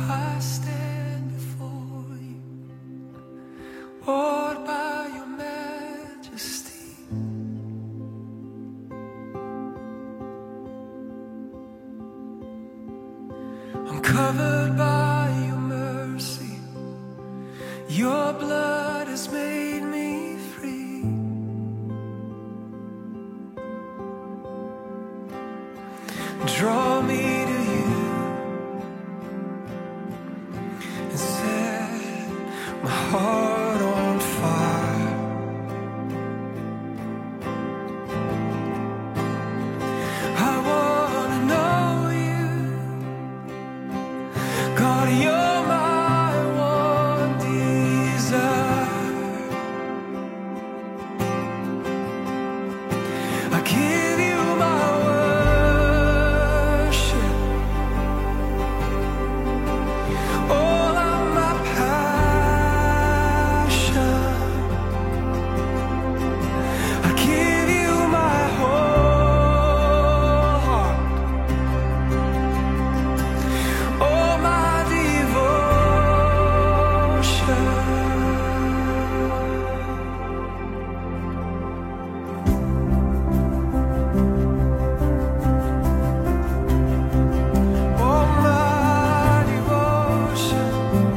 I stand before you, awed by your majesty. I'm covered by your mercy. Your blood has made me free. Draw me to you and set my heart on fire. I want to know you, God, you're my one desire. I give you my worship, all of my passion. I give you my whole heart, all my devotion. All my devotion.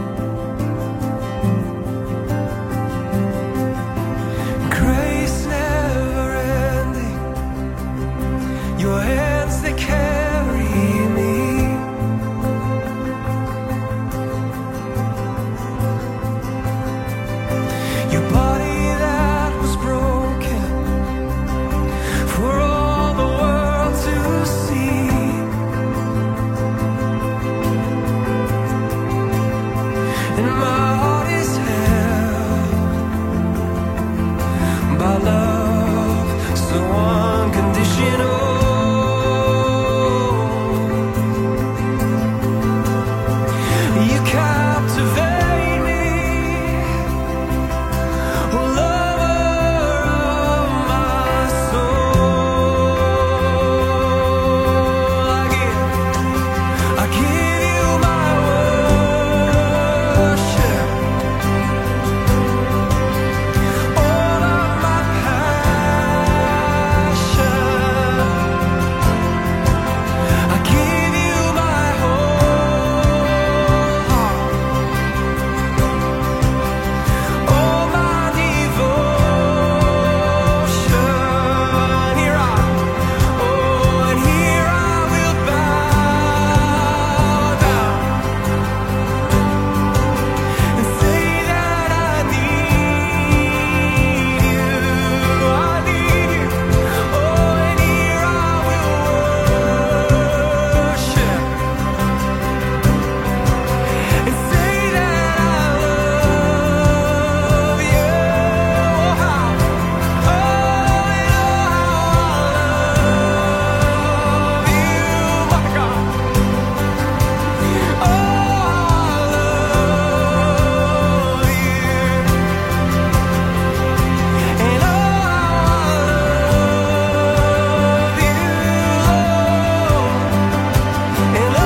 Grace never ending, your hands that carry me. Your body that was broken for all the world to see. And my heart is held by love so unconditional. You captivate me, oh lover of my soul. I give you my worship, all of my passion. I give you my whole heart, all my devotion. Here I, oh, and here I will bow down and say that I need you. I need you. Oh, and here I will worship and say that I love you. Oh, how, oh, and oh, how I love you, my God. Oh, I love you, and oh, how I love you, and oh, how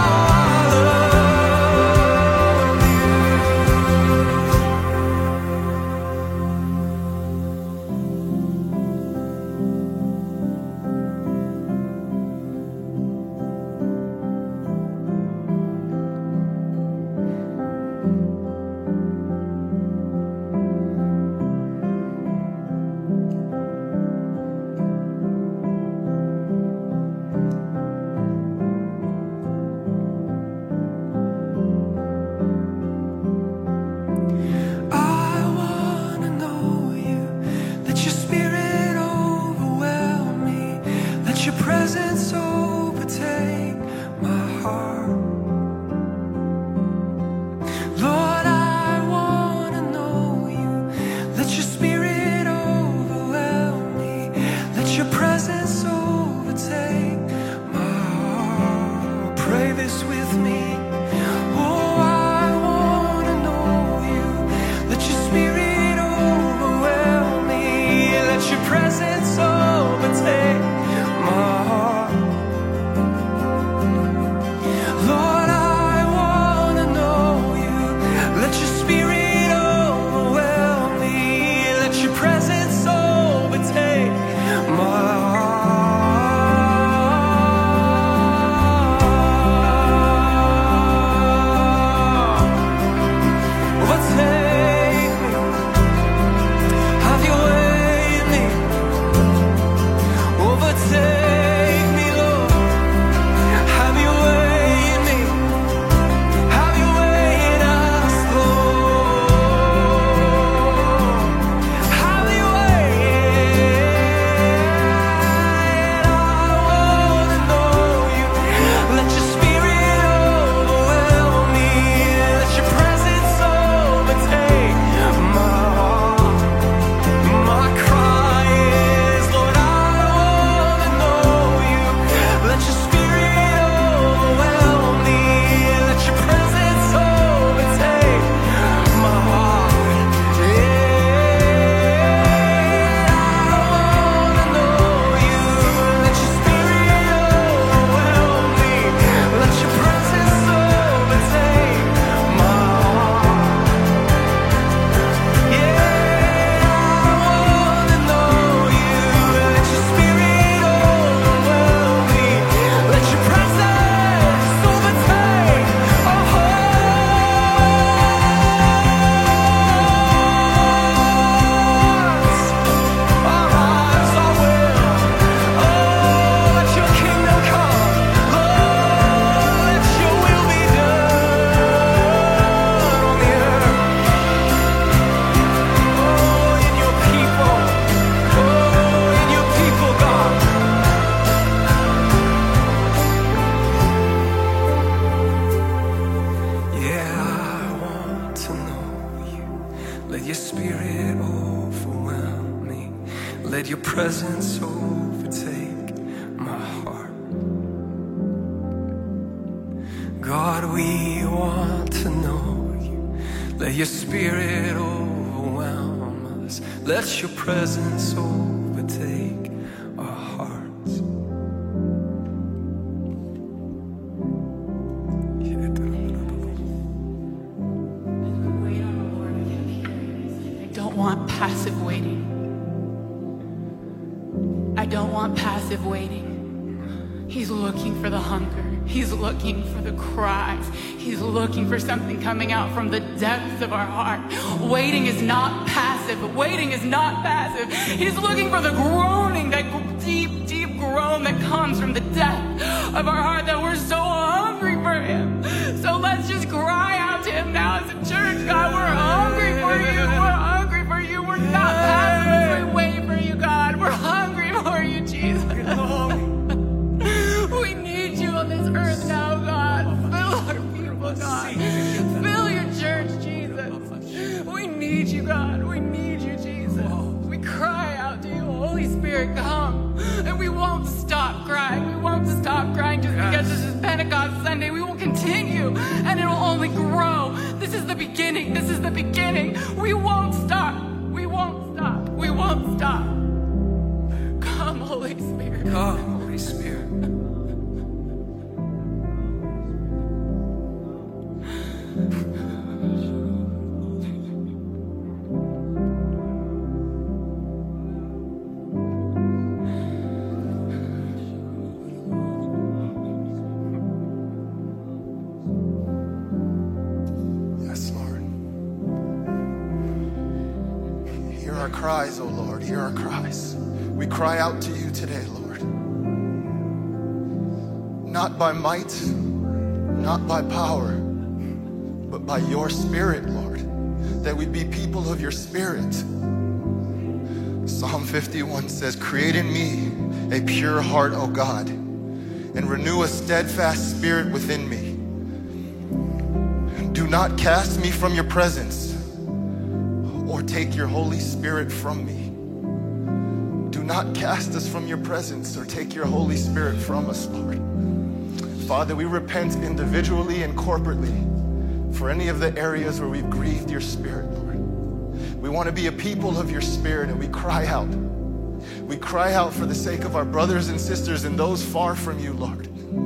I wanna know you. Let your spirit overwhelm me. Let your presence overtake my heart. Lord, I wanna know you. Let your spirit overwhelm me. Let your presence overtake my heart. Pray this with me. Oh, I wanna know you. Let your spirit overwhelm me. Let your presence overtake my heart. presence overtake my heart. God, we want to know you. Let your spirit overwhelm us. Let your presence overtake our hearts. I don't want passive waiting. I don't want passive waiting. He's looking for the hunger. He's looking for the cries. He's looking for something coming out from the depths of our heart. Waiting is not passive. Waiting is not passive. He's looking for the groaning, that deep, deep groan that comes from the depth of our heart, that we're so hungry for him. So let's just cry out to him now as a church. God, we're hungry for you. We're hungry for you. We're not passive. We wait for you, God. We're hungry for you, Jesus. We need you on this earth now, God. Fill our people, God. Fill your church, Jesus. We need you, God. We need you, Jesus. We cry out to you, Holy Spirit, come. And we won't stop crying. We won't stop crying just because this is Pentecost Sunday. We will continue, and it will only grow. This is the beginning. This is the beginning. We won't stop. We won't stop. We won't stop. Come, Holy Spirit. Come, Holy Spirit. Yes, Lord. Hear our cries, O Lord. Hear our cries. We cry out to you today, Lord. Not by might, not by power, but by your Spirit, Lord. That we be people of your Spirit. Psalm 51 says, create in me a pure heart, O God, and renew a steadfast spirit within me. Do not cast me from your presence or take your Holy Spirit from me. Do not cast us from your presence or take your Holy Spirit from us, Lord. Father, we repent individually and corporately for any of the areas where we've grieved your Spirit, Lord. We want to be a people of your Spirit, and we cry out. We cry out for the sake of our brothers and sisters and those far from you, Lord.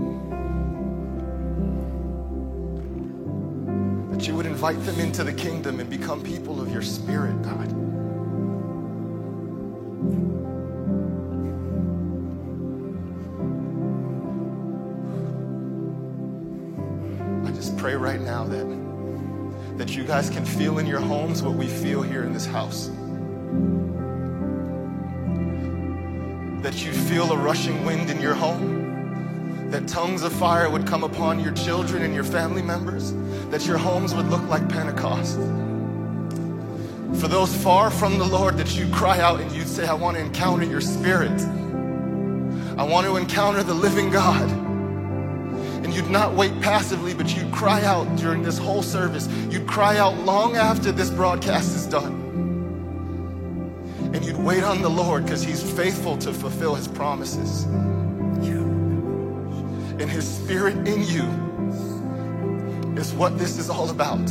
That you would invite them into the kingdom and become people of your Spirit, God. I just pray right now that you guys can feel in your homes what we feel here in this house. That you feel a rushing wind in your home. That tongues of fire would come upon your children and your family members. That your homes would look like Pentecost. For those far from the Lord, that you cry out and you'd say, I want to encounter your Spirit. I want to encounter the living God. And you'd not wait passively, but you'd cry out during this whole service. You'd cry out long after this broadcast is done. And you'd wait on the Lord because he's faithful to fulfill his promises. And his Spirit in you is what this is all about.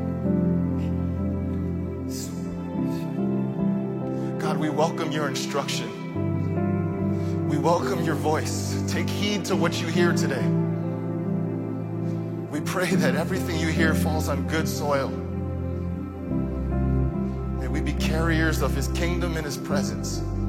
God, we welcome your instruction. We welcome your voice. Take heed to what you hear today. We pray that everything you hear falls on good soil. May we be carriers of his kingdom and his presence.